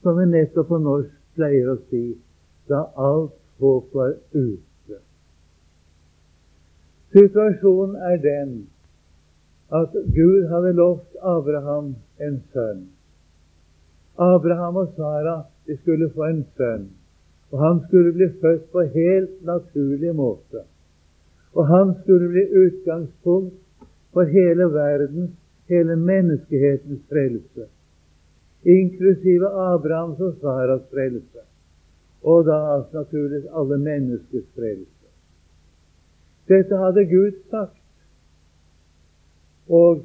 som vi nettopp på norsk pleier å si, da alt håp var ute. Situasjonen er den at Gud hadde lovt Abraham en sønn. Abraham og Sara, de skulle få en sønn, og han skulle bli født på helt naturlig måte. Og han skulle bli utgangspunkt for hele verdens, hele menneskehetens frelse, inklusive Abrahams og Saras frelse, og da naturligvis alle menneskers frelse. Dette hadde Gud sagt, og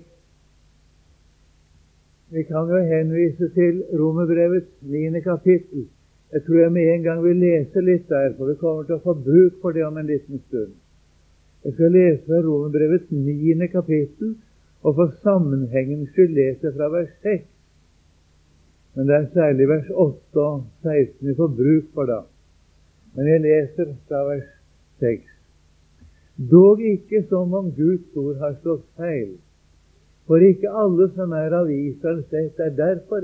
vi kan jo henvise til Romerbrevets 9. kapittel. Jeg tror jeg med en gang vil lese litt der, for vi kommer til å få bruk for det om en liten stund. Jeg skal lese fra Romerbrevets 9. kapittel, og for sammenhengens skyld lese fra vers 6. Men det er særlig vers 8 og 16 vi får bruk for da. Men jeg leser fra vers 6. Dog ikke som om Guds ord har slått feil. For ikke alle som er av Israels ett er derfor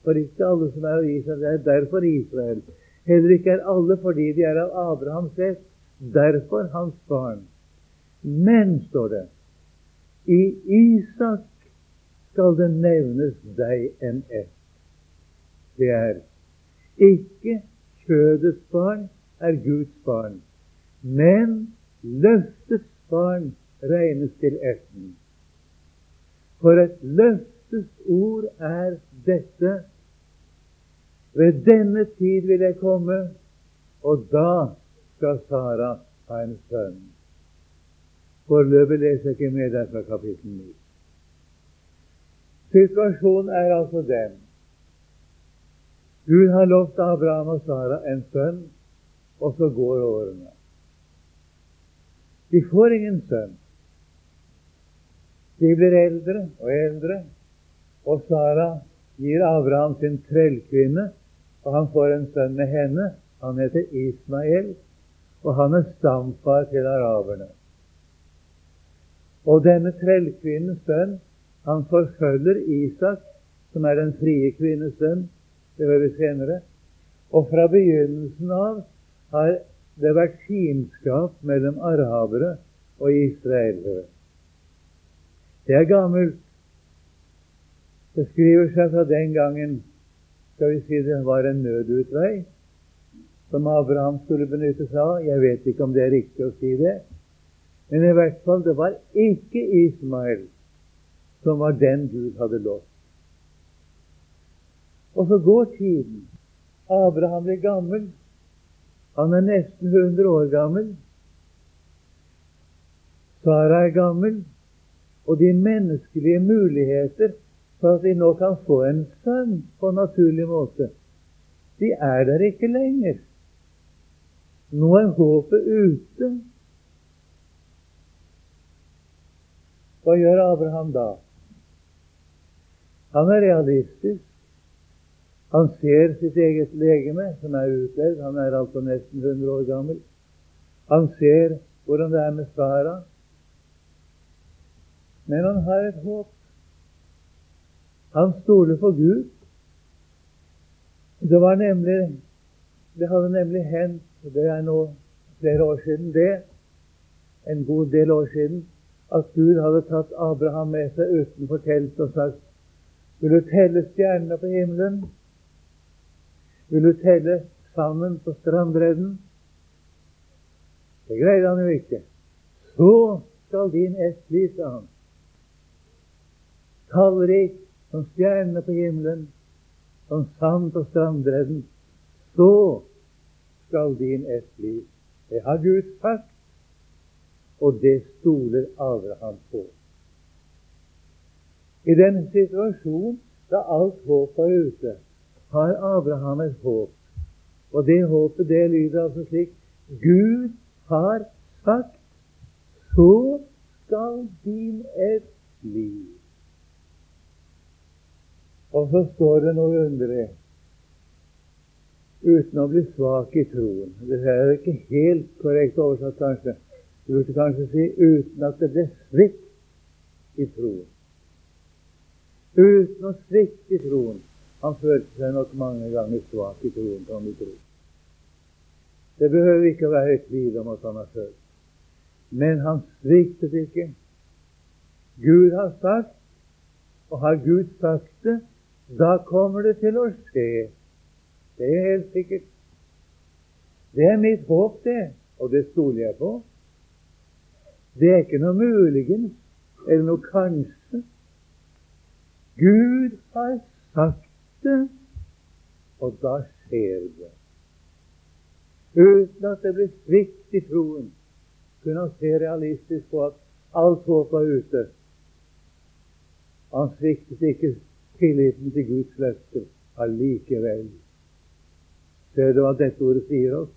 Israel. Heller ikke er alle fordi de er av Abrahams ett, derfor hans barn. Men, står det, i Isak skal det nevnes deg en ett. Det er ikke kjødets barn er Guds barn, men løftets barn regnes til etten. For et løftes ord er dette: ved denne tid vil jeg komme, og da skal Sara ha en sønn. Foreløpig leser jeg ikke med der fra kapittel 9. Situasjonen er altså den. Gud har lovt Abraham og Sara en sønn, og så går årene. De får ingen sønn. De blir eldre og eldre, og Sara gir Abraham sin trellkvinne, og han får en sønn med henne. Han heter Ismael, og han er stamfar til araberne. Og denne trellkvinnens sønn, han forfølger Isak, som er den frie kvinnes sønn. Det hører vi senere. Og fra begynnelsen av har det vært fiendskap mellom arabere og israelere. Det er gammelt. Det skriver seg fra den gangen, skal vi si det var en nødutvei, som Abraham skulle benytte seg av. Jeg vet ikke om det er riktig å si det. Men i hvert fall, det var ikke Ismael som var den Gud hadde lovt. Og så går tiden. Abraham blir gammel. Han er nesten 100 år gammel. Sara er gammel. Og de menneskelige muligheter for at de nå kan få en sønn på naturlig måte, de er der ikke lenger. Nå er håpet ute. Hva gjør Abraham da? Han er realistisk. Han ser sitt eget legeme, som er utlevd. Han er altså nesten 100 år gammel. Han ser hvordan det er med Sara. Men han har et håp. Han stoler på Gud. Det hadde nemlig hendt, det er nå flere år siden en god del år siden, at Gud hadde tatt Abraham med seg utenfor teltet og sagt: vil du telle stjernene på himmelen? Vil du telle sanden på strandbredden? Det greide han jo ikke. Så skal din ett bli, sa han. Tallrik som stjernene på himmelen, som sand på strandbredden. Så skal din ett bli. Det har Gud sagt, og det stoler Abraham på. I denne situasjonen, da alt håp var ute, har Abraham et håp. Og det håpet, det lyder altså slik: Gud har sagt, så skal din ett bli. Og så står det noe underlig. Uten å bli svak i troen. Det er ikke helt korrekt oversatt, kanskje. Du burde kanskje si uten at det ble svikt i troen. Uten å svikte i troen Han følte seg nok mange ganger svak i troen, kan du tro. Det behøver ikke å være tvil om at han har følt. Men han sviktet ikke. Gud har sagt, og har Gud sagt det, da kommer det til å skje. Det er helt sikkert. Det er mitt håp, det, og det stoler jeg på. Det er ikke noe muligens, eller noe kanskje. Gud har sagt det, og da skjer det. Uten at det blir svikt i troen, kunne han se realistisk på at alt håp var ute. Han sviktet ikke tilliten til Guds løfter allikevel. Ser du hva dette ordet sier oss?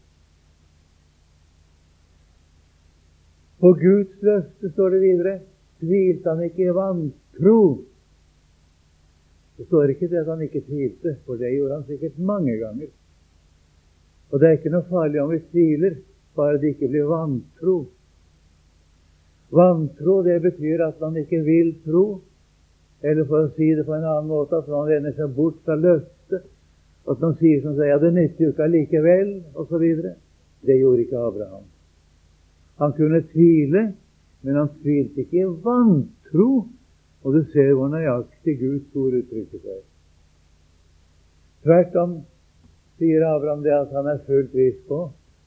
På Guds løfte, står det videre, tvilte han ikke i vantro. Det står ikke det at han ikke tvilte, for det gjorde han sikkert mange ganger. Og det er ikke noe farlig om vi tviler, bare det ikke blir vantro. Vantro, det betyr at man ikke vil tro, eller for å si det på en annen måte, at man vender seg bort fra løftet, at man sier som sier, ja, det nytter jo ikke allikevel, og så videre. Det gjorde ikke Abraham. Han kunne tvile, men han tvilte ikke i vantro, og du ser hvor nøyaktig Guds ord uttrykker seg. Tvert om sier Abraham det at han er fullt viss på,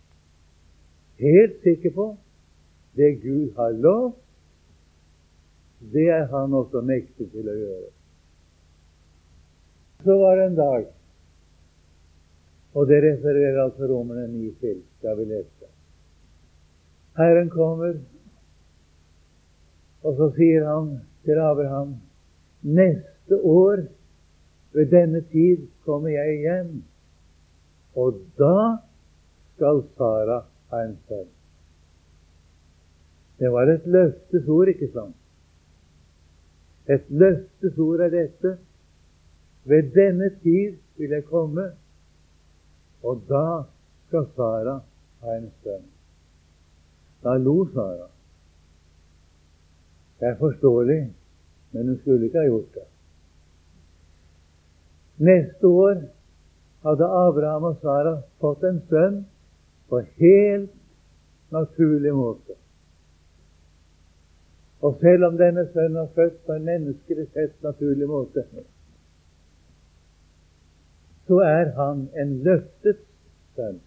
helt sikker på, det Gud har lov, det er han også mektig til å gjøre. Så var det en dag, og det refererer altså Romerne 9 til, da vi leste. Herren kommer, og så sier han til Abraham, neste år, ved denne tid, kommer jeg igjen, og da skal Sara ha en sønn. Det var et løftesord, ikke sant? Et løftesord er dette. Ved denne tid vil jeg komme, og da skal Sara ha en sønn. Da lo Sara. Det er forståelig, men hun skulle ikke ha gjort det. Neste år hadde Abraham og Sara fått en sønn på helt naturlig måte. Og selv om denne sønnen var født på en menneskelig sett naturlig måte, så er han en løftet sønn.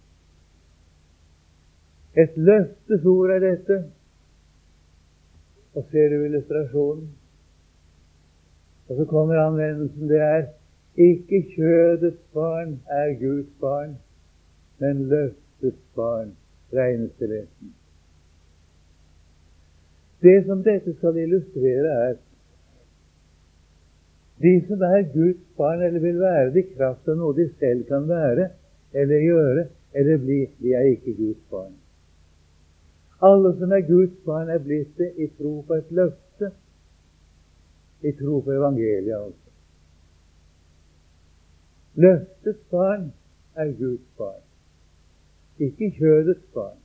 Et løftesord er dette. Og ser du illustrasjonen? Og så kommer anvendelsen, det er ikke kjødets barn er Guds barn, men løftets barn regnes til retten. Det som dette skal illustrere er de som er Guds barn, eller vil være det i kraft av noe de selv kan være, eller gjøre, eller bli, de er ikke Guds barn. Alle som er Guds barn er blitt det i tro på et løfte, i tro på evangeliet altså. Løftets barn er Guds barn, ikke kjødets barn.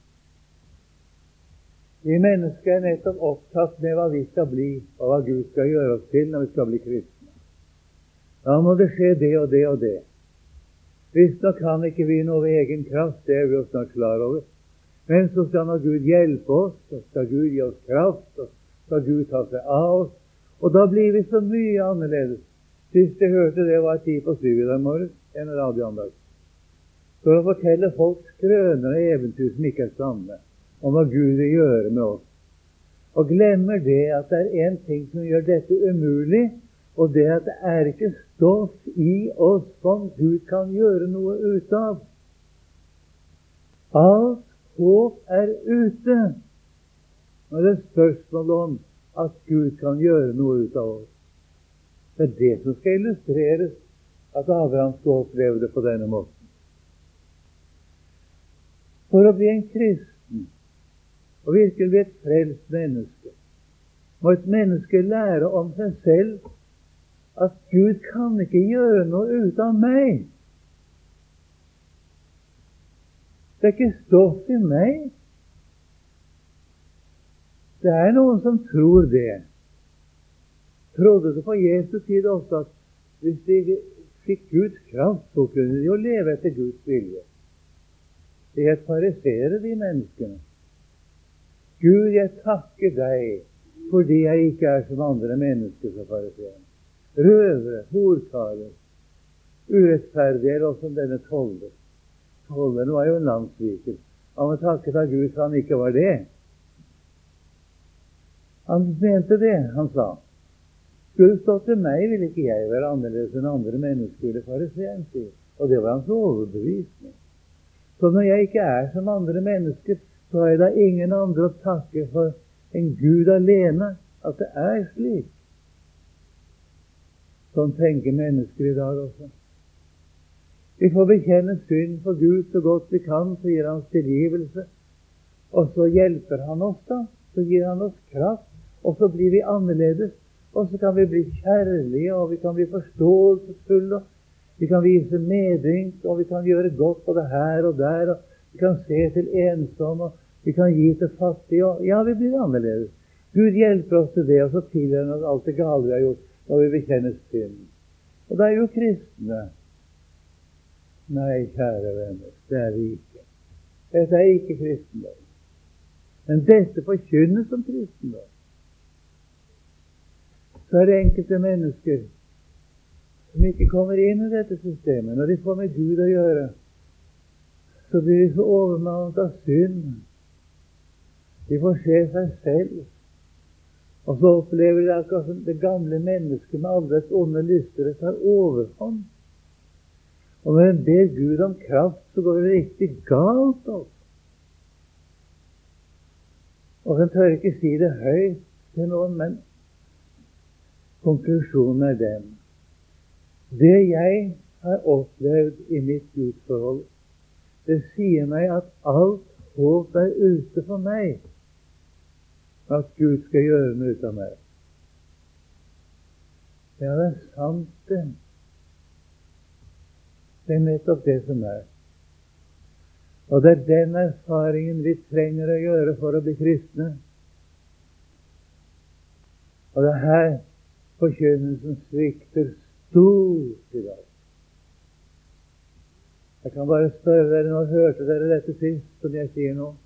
Vi mennesker er nettopp opptatt med hva vi skal bli, og hva Gud skal gjøre oss til når vi skal bli kristne. Da må det skje det og det og det. Visstnok kan ikke vi noe ved egen kraft, det er vi jo snart klar over. Men så skal nå Gud hjelpe oss, og skal Gud gi oss kraft, og skal Gud ta seg av oss. Og da blir vi så mye annerledes. Sist jeg hørte det var 6:10 i dag morgen, en radioandag. For å fortelle folk skrøner og eventyr som ikke er sanne, om hva Gud vil gjøre med oss. Og glemmer det at det er en ting som gjør dette umulig, og det at det er ikke stoff i oss som Gud kan gjøre noe ut av. Alt håp er ute når det er spørsmål om at Gud kan gjøre noe ut av oss. Det er det som skal illustreres, at Abraham skal oppleve det på denne måten. For å bli en kristen, og virkelig bli et frelst menneske, må et menneske lære om seg selv at Gud kan ikke gjøre noe ut av meg. Det er ikke stoff i meg. Det er noen som tror det. Trodde det på Jesu tid også at hvis de fikk Guds kraft, så kunne de jo leve etter Guds vilje. De er fariseere, de menneskene. Gud, jeg takker deg fordi jeg ikke er som andre mennesker, som fariseerne. Røvere, horkarer, urettferdige, eller som denne toller. Tolleren var jo en landssviker. Han var takket av Gud for han ikke var det. Han mente det, han sa. Skulle det stått til meg, vil ikke jeg være annerledes enn andre mennesker, eller fariseeren sier. Og det var hans overbevisning. Så når jeg ikke er som andre mennesker, så har jeg da ingen andre å takke for en Gud alene, at det er slik. Sånn tenker mennesker i dag også. Vi får bekjenne synd for Gud så godt vi kan, så gir han oss tilgivelse. Og så hjelper han oss da, så gir han oss kraft, og så blir vi annerledes. Og så kan vi bli kjærlige, og vi kan bli forståelsesfulle, vi kan vise medynk, og vi kan gjøre godt både her og der, og vi kan se til ensomme, og vi kan gi til fattige, og ja, vi blir annerledes. Gud hjelper oss til det, og så tilgir han oss alt det gale vi har gjort, når vi bekjenner synd. Og det er jo kristne. Nei, kjære venner, det er vi ikke. Dette er ikke kristendom. Men dette forkynnes som kristendom. Så er det enkelte mennesker som ikke kommer inn i dette systemet. Når de får med Gud å gjøre, så blir de så overmannet av synd. De får se seg selv. Og så opplever de akkurat som det gamle mennesket med alle dets onde lyster tar overhånd. Og når en ber Gud om kraft, så går det riktig galt også. Og en tør ikke si det høyt til noen, men konklusjonen er den. Det jeg har opplevd i mitt gudsforhold, det sier meg at alt håp er ute for meg. At Gud skal gjøre noe ut av meg. Ja, det er sant det. Det er nettopp det som er. Og det er den erfaringen vi trenger å gjøre for å bli kristne. Og det er her forkynnelsen svikter stort i dag. Jeg kan bare spørre dere, når hørte dere dette sist, som jeg sier nå?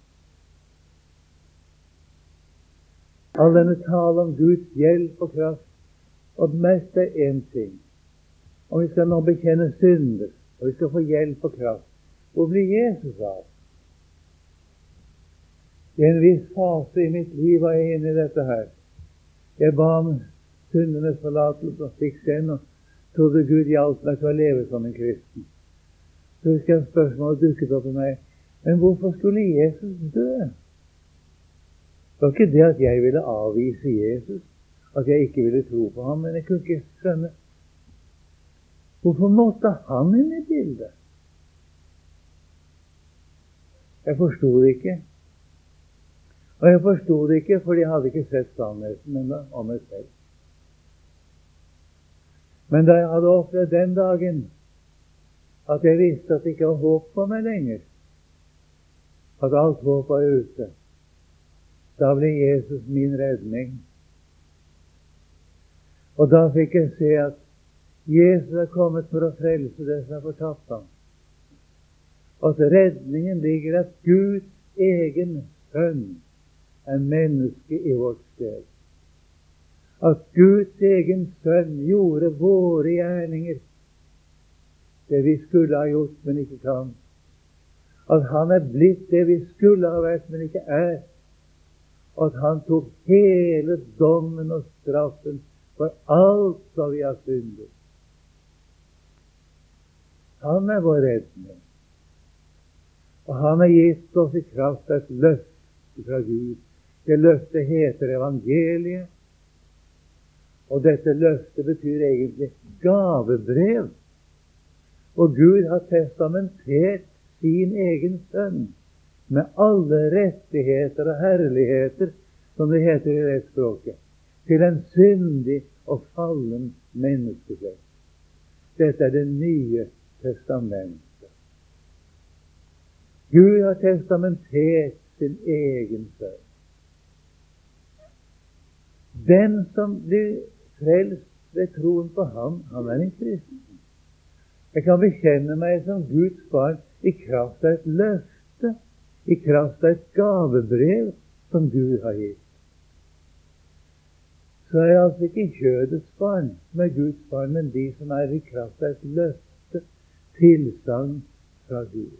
All denne tale om Guds hjelp og kraft, og mest er en ting. Om vi skal nå bekjenne synder, og vi skal få hjelp og kraft, hvor blir Jesus av? I en viss fase i mitt liv var jeg inne i dette her. Jeg ba om syndenes forlatelse og fikk den, og trodde Gud hjalp meg til å leve som en kristen. Så husker jeg spørsmålet dukket opp i meg, men hvorfor skulle Jesus dø? Det var ikke det at jeg ville avvise Jesus, at jeg ikke ville tro på ham, men jeg kunne ikke skjønne. Hvorfor måtte han inn i bildet? Jeg forstod det ikke. Og jeg forstod det ikke, for jeg hadde ikke sett sannheten om meg selv. Men da jeg hadde opplevd den dagen, at jeg visste at det ikke var håp for meg lenger, at alt håp var ute, da ble Jesus min redning. Og da fikk jeg se at Jesus er kommet for å frelse det som er fortapt ham. At redningen ligger at Guds egen sønn er menneske i vårt sted. At Guds egen sønn gjorde våre gjerninger, det vi skulle ha gjort, men ikke kan. At han er blitt det vi skulle ha vært, men ikke er. At han tok hele dommen og straffen for alt som vi har syndet. Han er vår redning. Og han har gitt oss i kraft et løfte fra Gud. Det løftet heter evangeliet. Og dette løftet betyr egentlig gavebrev. Og Gud har testamentert sin egen sønn med alle rettigheter og herligheter, som det heter i rettsspråket, til en syndig og fallen menneskeslekt. Dette er det nye testamentet. Gud har testamentert sin egen sønn. Den som blir frelst ved troen på ham, han er en kristen. Jeg kan bekjenne meg som Guds barn i kraft av et løfte, i kraft av et gavebrev som Gud har gitt. Så er jeg altså ikke kjødets barn som er Guds barn, men de som er i kraft av et løfte, tilsagn fra Gud.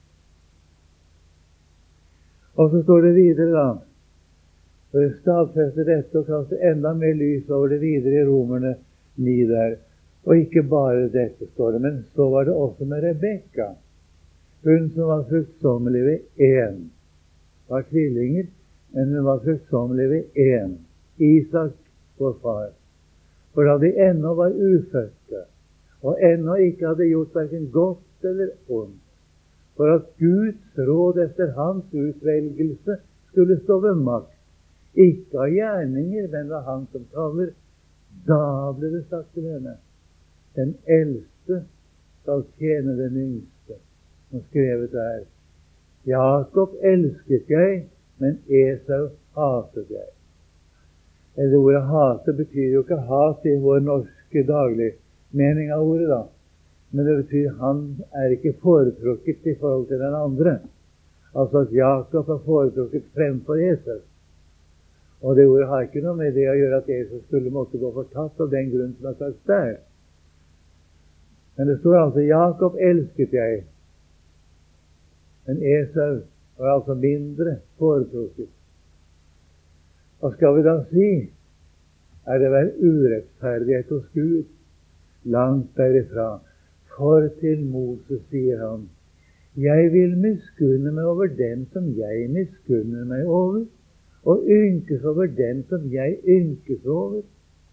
Og så står det videre da, og det stadfester dette og kaster enda mer lys over det videre i Romerne 9 der. Og ikke bare dette står det, men så var det også med Rebekka, hun som var fruktsommelig ved én. Var tvillinger, men hun var fruktsommelig ved én. Isak, vår far. For da de ennå var ufødte, og ennå ikke hadde gjort hverken godt eller ondt, for at Guds råd etter hans utvelgelse skulle stå ved makt, ikke av gjerninger, men av han som kaller, da ble det sagt til henne, den eldste skal tjene den yngste. Som skrevet er, Jakob elsket jeg, men Esau hatet jeg. Eller ordet hate betyr jo ikke hat i vår norske daglig mening av ordet da. Men det betyr han er ikke foretrukket i forhold til den andre. Altså at Jakob er foretrukket fremfor Jesus. Og det ordet har ikke noe med det å gjøre at Jesus skulle måtte gå fortapt av den grunn som er sagt der. Men det står altså Jakob elsket jeg, men Esau var altså mindre foretrukket. Hva skal vi da si? Er det vel urettferdighet hos Gud? Langt derifra. For til Moses sier han, jeg vil miskunne meg over den som jeg miskunner meg over, og ynkes over den som jeg ynkes over.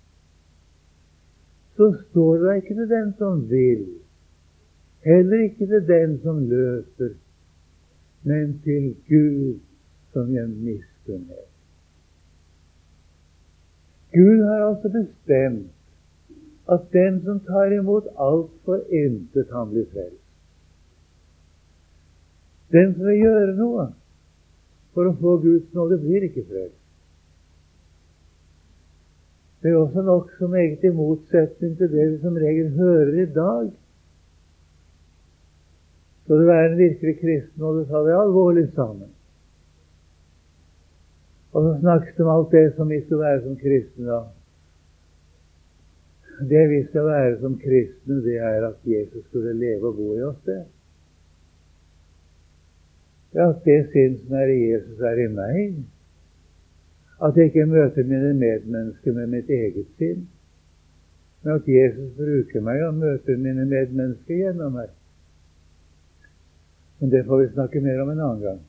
Så står det ikke til den som vil, heller ikke til den som løper, men til Gud som jeg miskunner. Gud har altså bestemt at den som tar imot alt for intet, han blir frelst. Den som vil gjøre noe for å få Guds nåde, blir ikke frelst. Det er også nok som meget i motsetning til det vi som regel hører i dag. Så det er en virkelig kristen, og det tar det alvorlig sammen. Og så snakkes det om alt det som vi skal være som kristne da. Det vi skal være som kristne, det er at Jesus skulle leve og bo i oss det. At det sinn som er i Jesus er i meg. At jeg ikke møter mine medmennesker med mitt eget sinn. Men at Jesus bruker meg og møter mine medmennesker gjennom meg. Men det får vi snakke mer om en annen gang.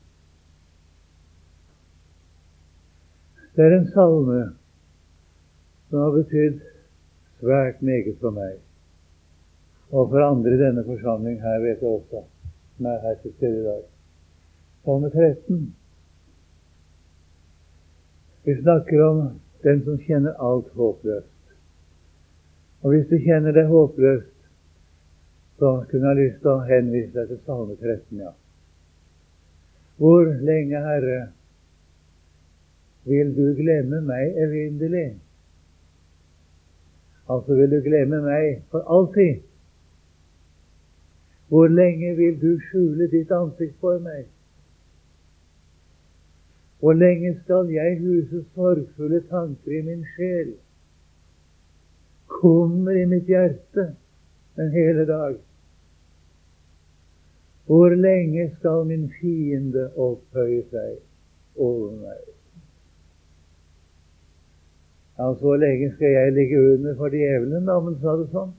Det er en salme som har betydd svært meget for meg. Og for andre i denne forsamling her, vet jeg også, som er her til stede i dag. Salme 13. Vi snakker om den som kjenner alt håpløst. Og hvis du kjenner det håpløst, så kunne jeg lyst til å henvise deg til Salme 13, ja. Hvor lenge, Herre, vil du glemme meg evinnelig? Altså vil du glemme meg for alltid? Hvor lenge vil du skjule ditt ansikt for meg? Hvor lenge skal jeg huse sorgfulle tanker i min sjel? Kommer i mitt hjerte en hele dag. Hvor lenge skal min fiende opphøye seg over meg? Ja, så lenge skal jeg ligge under for djevelen, da, men sa det sånn.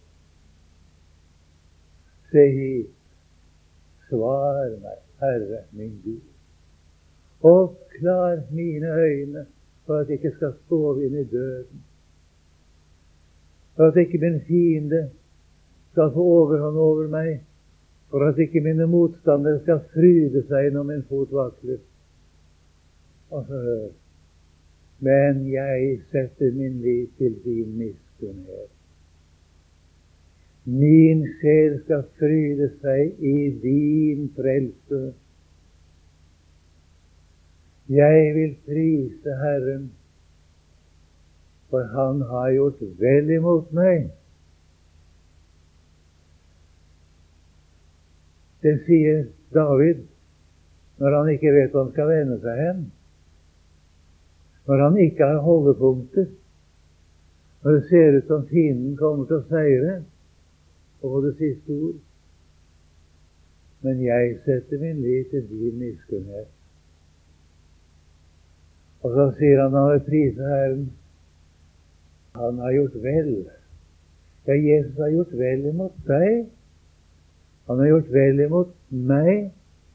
Se hit, svar meg, Herre min Gud. Oppklar mine øyne, for at jeg ikke skal sove inn i døden. For at ikke min fiende skal få overhånd over meg. For at ikke mine motstandere skal fryde seg når min fot vakler. Og så hør. Men jeg setter min lit til din miskunnhet. Min sjel skal fryde seg i din frelse. Jeg vil prise Herren, for han har gjort vel imot meg. Det sier David når han ikke vet hvor han skal vende seg hen. Når han ikke har holdepunkter. Når det ser ut som fienden kommer til å seire og få det siste ord. Men jeg setter min lit til din miskunnhet. Og så sier han ved prise Herren. Han har gjort vel. Ja, Jesus har gjort vel imot deg. Han har gjort vel imot meg.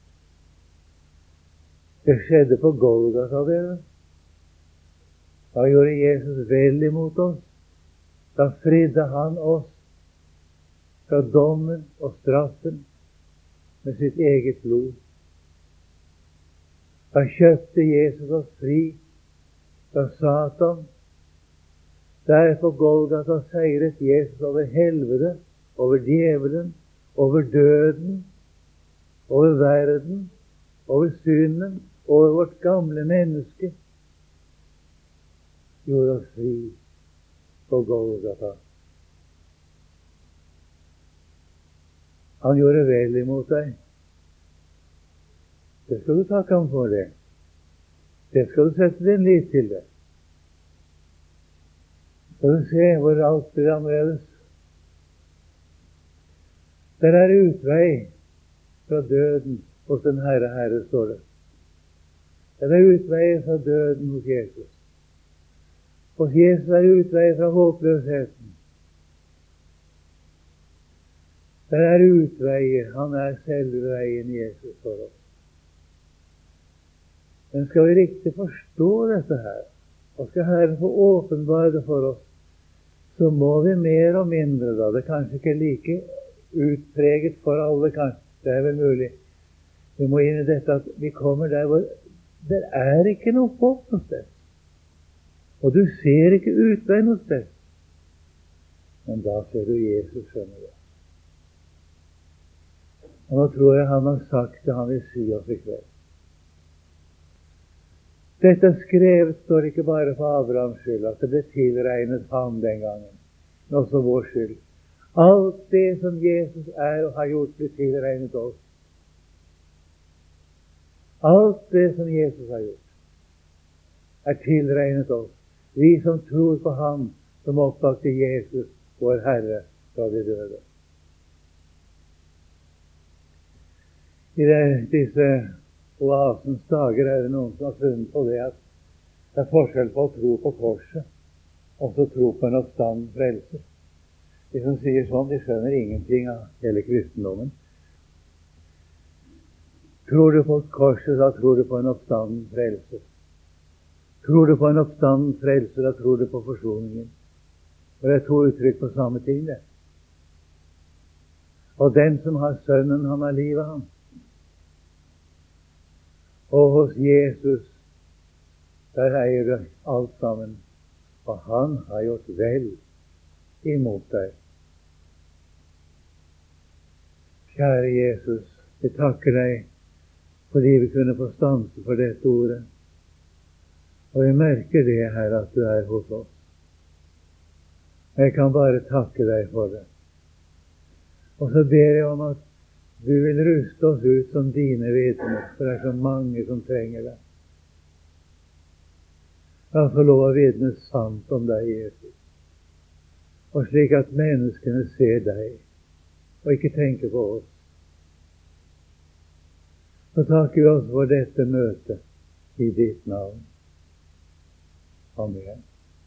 Det skjedde på Golgata, dere. Da gjorde Jesus vel imot oss. Da fridde han oss fra dommen og straffen med sitt eget blod. Da kjøpte Jesus oss fri fra Satan. Der på Golgata seiret Jesus over helvete, over djevelen, over døden, over verden, over synden, over vårt gamle menneske. Gjorde oss fri på Golgata. Han gjorde vel imot deg. Det skal du takke ham for det. Det skal du sette din lit til det. Skal du se hvor alt blir annerledes. Der er utvei fra døden hos den Herre, står det. Der er utvei fra døden hos Jesus. Hos Jesus er utvei fra håpløsheten. Der er utveier. Han er selve veien, Jesus, for oss. Men skal vi riktig forstå dette her, og skal Herren få åpenbare det for oss, så må vi mer og mindre, da. Det er kanskje ikke like utpreget for alle, kanskje. Det er vel mulig. Vi må inn i dette at vi kommer der hvor det er ikke noe håp noe sted. Og du ser ikke utvei noe sted. Men da ser du Jesus, skjønner du. Og nå tror jeg han har sagt det han vil si oss i kveld. Dette skrevet står ikke bare for Abrahams skyld, at det ble tilregnet ham den gangen, men også vår skyld. Alt det som Jesus er og har gjort, blir tilregnet oss. Alt det som Jesus har gjort, er tilregnet oss. Vi som tror på ham, som oppvakte Jesus, vår Herre, fra de døde. I disse oasens dager er det noen som har funnet på det at det er forskjell på å tro på korset og så tro på en oppstanden frelser. De som sier sånn, de skjønner ingenting av hele kristendommen. Tror du på korset, da tror du på en oppstanden frelser. Tror du på en oppstanden frelser, da tror du på forsoningen. Og det er to uttrykk på samme ting, det. Og den som har sønnen, han har livet, han. Og hos Jesus, der eier du alt sammen. Og han har gjort vel imot deg. Kjære Jesus, vi takker deg fordi vi kunne få stanse for dette ordet. Og vi merker det, Herre, at du er hos oss. Jeg kan bare takke deg for det. Og så ber jeg om at du vil ruste oss ut som dine vitner, for det er så mange som trenger det. La oss få lov å vitne sant om deg, Jesus. Og slik at menneskene ser deg, og ikke tenker på oss. Så takker vi oss for dette møtet i ditt navn. Amen.